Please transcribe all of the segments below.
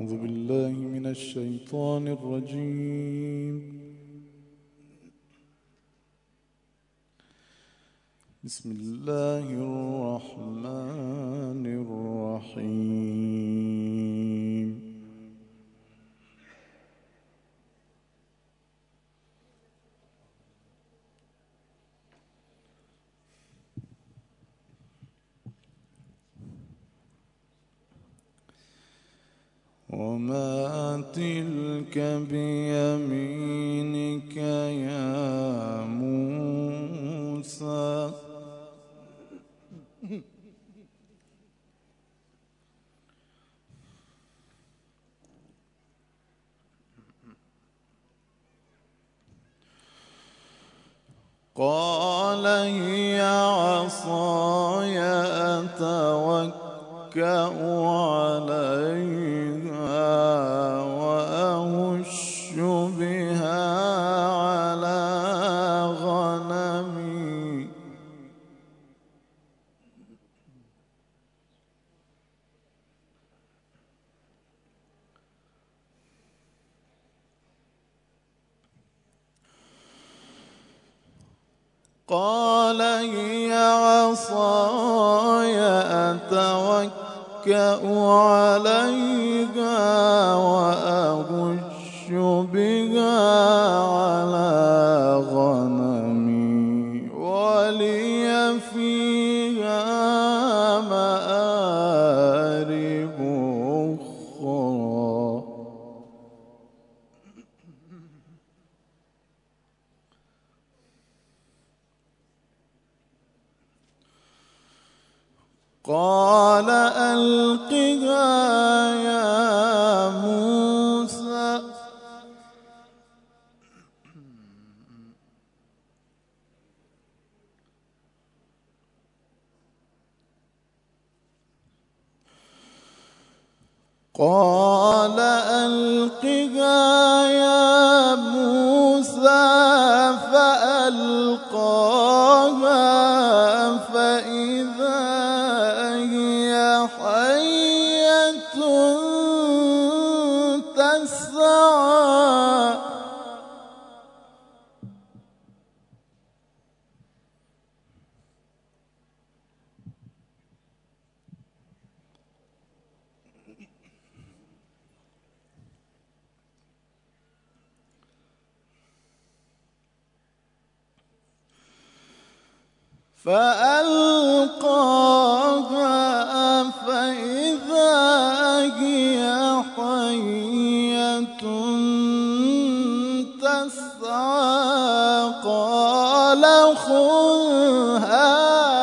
أعوذ بالله من الشيطان الرجيم. بسم الله الرحمن الرحيم. وما تلك بيمينك يا موسى؟ قال هي عصاي أتوكأ عليها وأهش بها على غنمي. قال هي عصاي أتوكأ عليها وأهش بها على غنمي ولي فيها مآرب أخرى. قال ألقها يا موسى. قال ألقها يا موسى فألقاها فإذا هي حية تسعى. فألقاها فإذا هي حية تسعى. قال خذها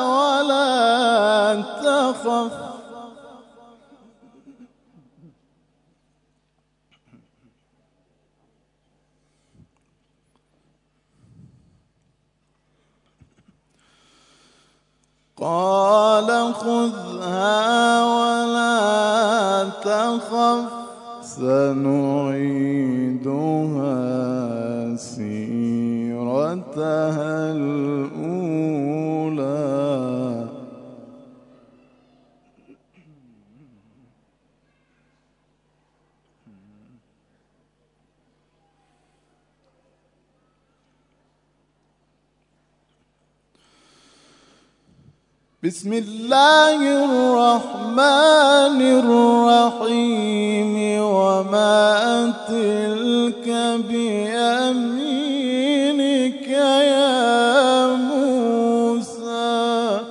ولا تخف. قال خذها ولا تخف سنعيدها سيرتها الأولى. بسم الله الرحمن الرحيم. وما تلك بيمينك يا موسى؟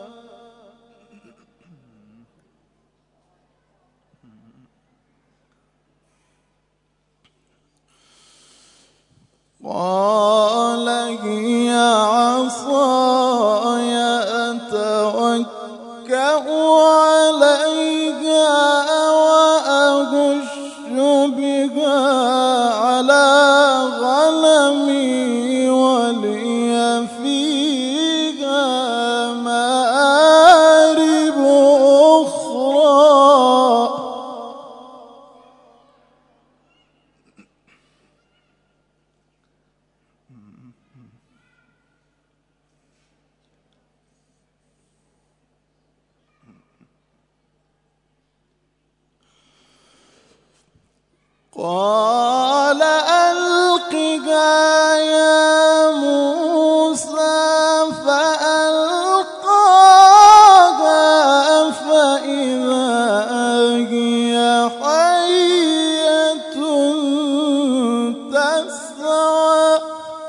قال هي عصاي أتوكأ عليها وأهش بها على غنمي ولي فيها مآرب أخرى. قال ألقها يا موسى فألقاها فإذا هي حية تسعى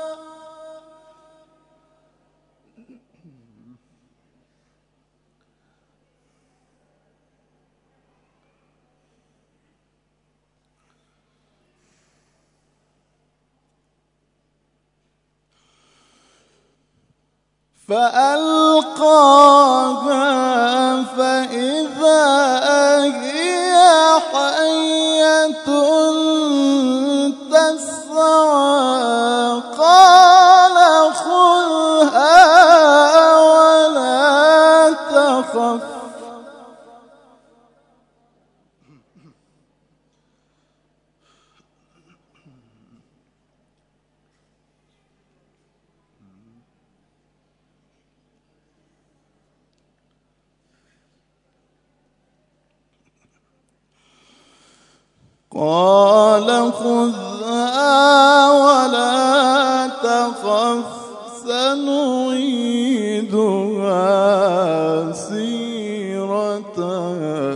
فألقاها فإذا هي حية تسعى قال خذها ولا تخف قال خذها ولا تخف سنعيدها سيرتها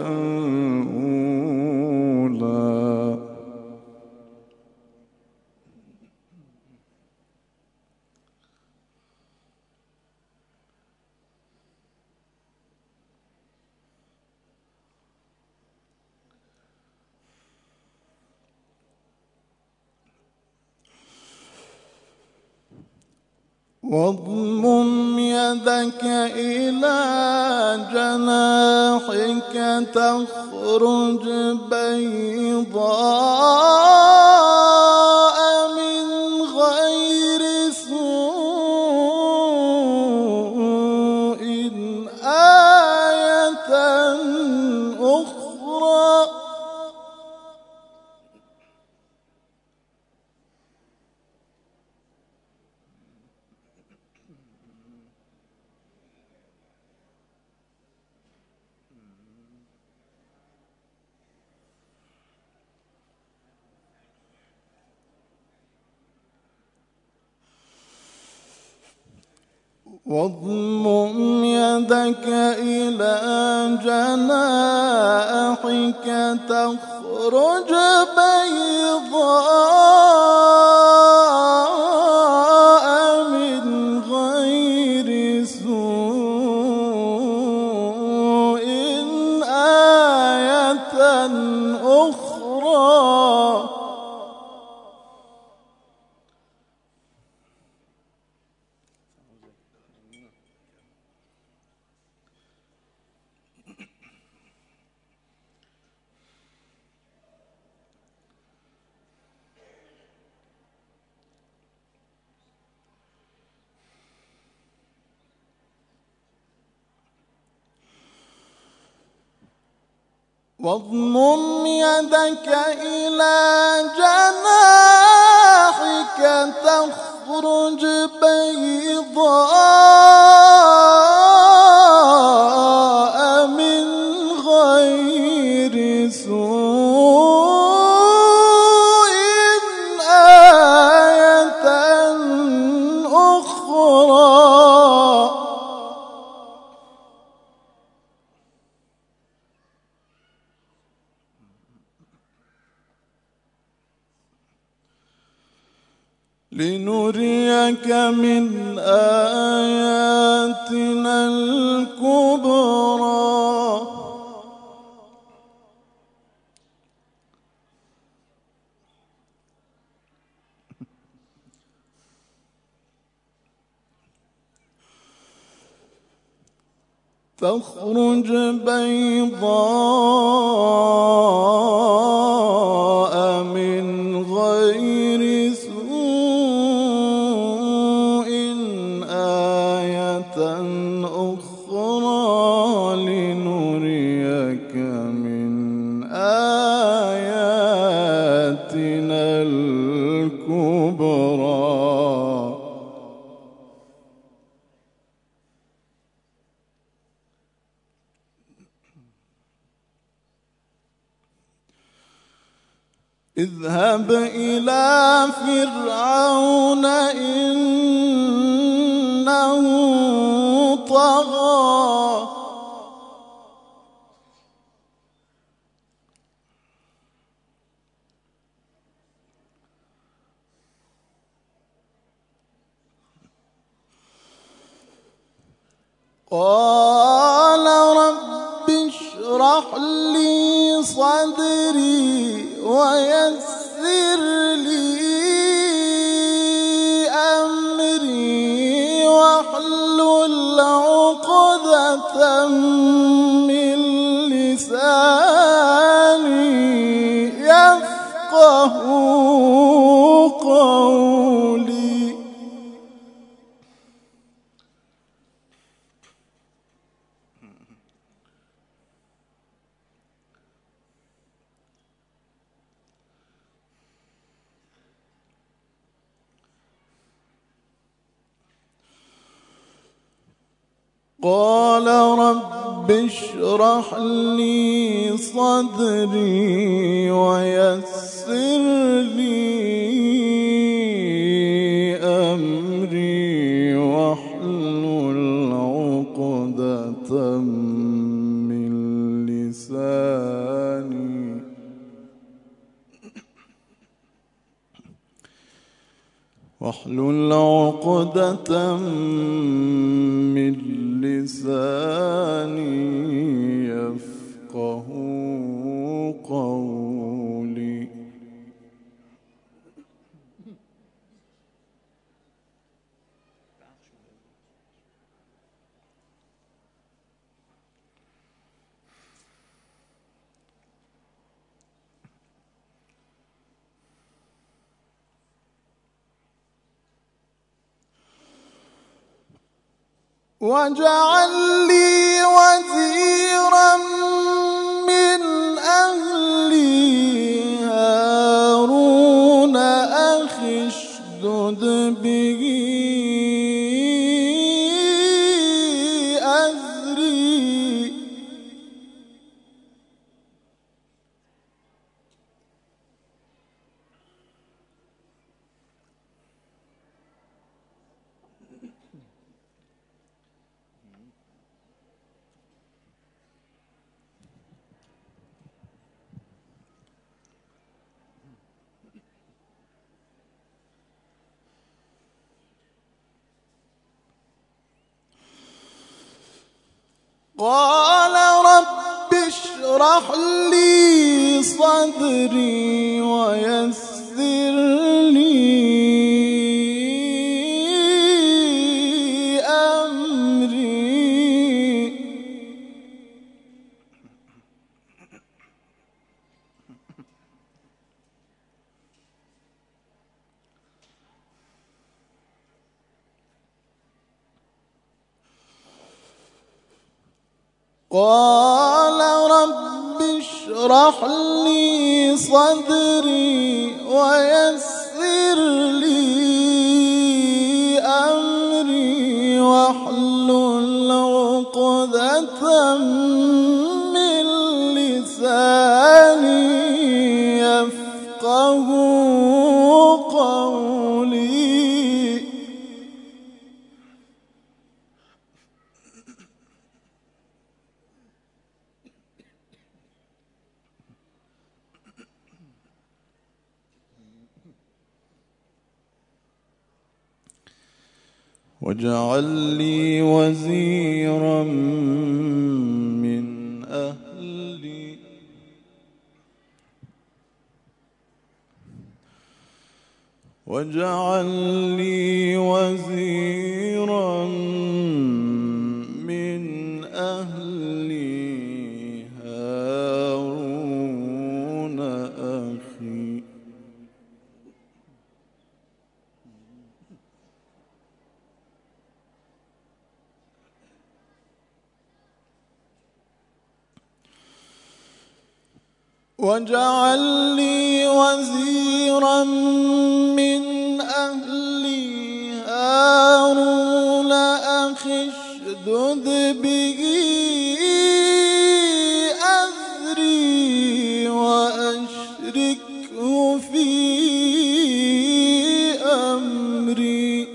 الأولى واضمم يدك إلى جناحك تخرج بيضاء من غير سوء آية أخرى واضمم يدك إلى جناحك تخرج بيضاء من غير سوء آية أخرى واضمم يدك إلى جناحك تخرج بيضاء من غير سوء آية أخرى لنريك من آياتنا الكبرى تخرج بيضاء من غير سوء آية أخرى لنريك من آياتنا الكبرى اذهب إلى فرعون إنه طغى قال رب اشرح لي صدري ويسر لي أمري واحلل عقدة من لساني يفقه قولي. قال رب اشرح لي صدري ويسر لي أمري واحلل عقدة من لساني واحلل عقدة من لساني يفقه قولي. واجعل لي وزيرا من أهلي هارون أخي اشدد به أزري. قال رب اشرح لي صدري ويسر لي أمري قال رب اشرح لي صدري ويسر لي أمري واحلل عقدة من لساني يفقه قولي. واجعل لي وزيرا من أهلي واجعل لي وزيرا من أهلي هارون أخي واجعل لي وزيرا من أهلي هارون أخي اشدد به أزري وأشركه وأشركه في أمري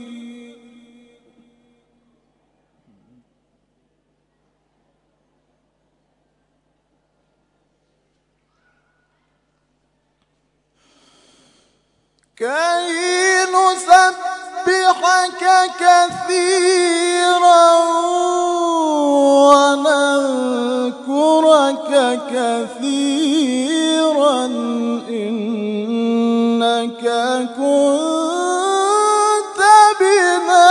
كي نسبحك كثيرا ونذكرك كثيرا إنك كنت بنا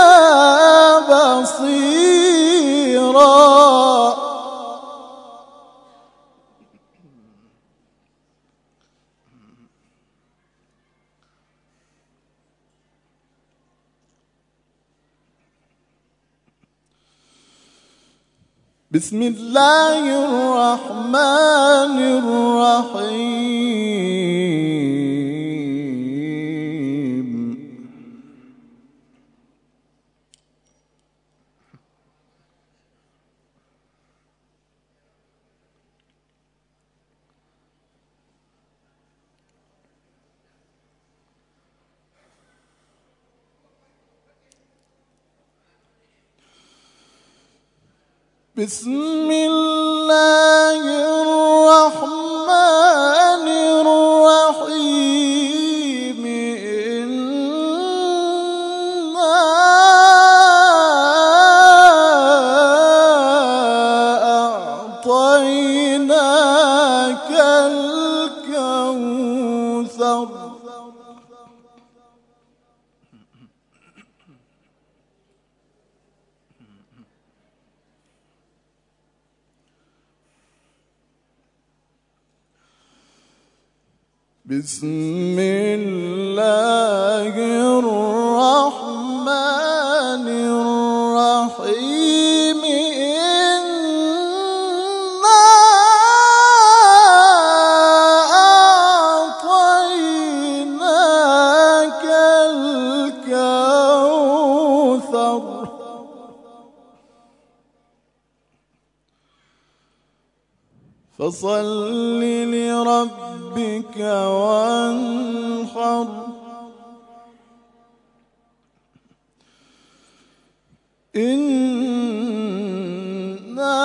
بصيرا بسم الله الرحمن الرحيم بسم الله الرحمن الرحيم إنا أعطيناك الكوثر بسم الله الرحمن الرحيم إنا أعطيناك الكوثر فصل لربك وانحر إنا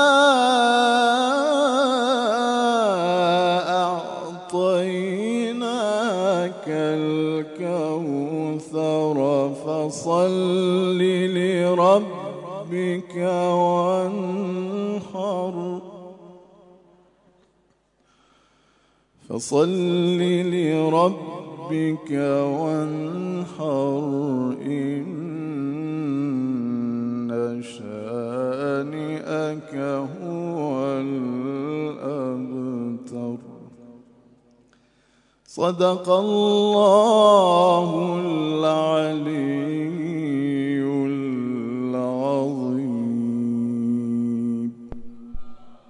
أعطيناك الكوثر فصل لربك وانحر فصل لربك وانحر إن شانئك هو الأبتر صدق الله العلي